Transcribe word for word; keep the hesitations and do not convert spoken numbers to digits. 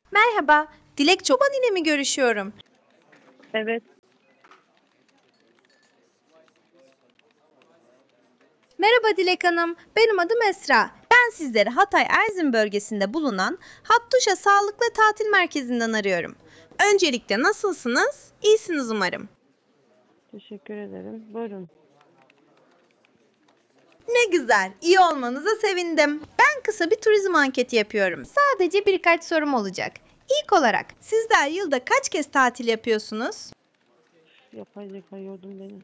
Merhaba, Dilek Çoban ile mi görüşüyorum? Evet, Merhaba Dilek Hanım, benim adım Esra. Ben sizleri Hatay Erzin bölgesinde bulunan Hattuşa Sağlıklı Tatil Merkezi'nden arıyorum. Öncelikle nasılsınız? İyisiniz umarım. teşekkür ederim. Buyurun. Ne güzel, iyi olmanıza sevindim. Ben kısa bir turizm anketi yapıyorum. Sadece birkaç sorum olacak. İlk olarak, sizler yılda kaç kez tatil yapıyorsunuz? Yapay zeka yordun beni.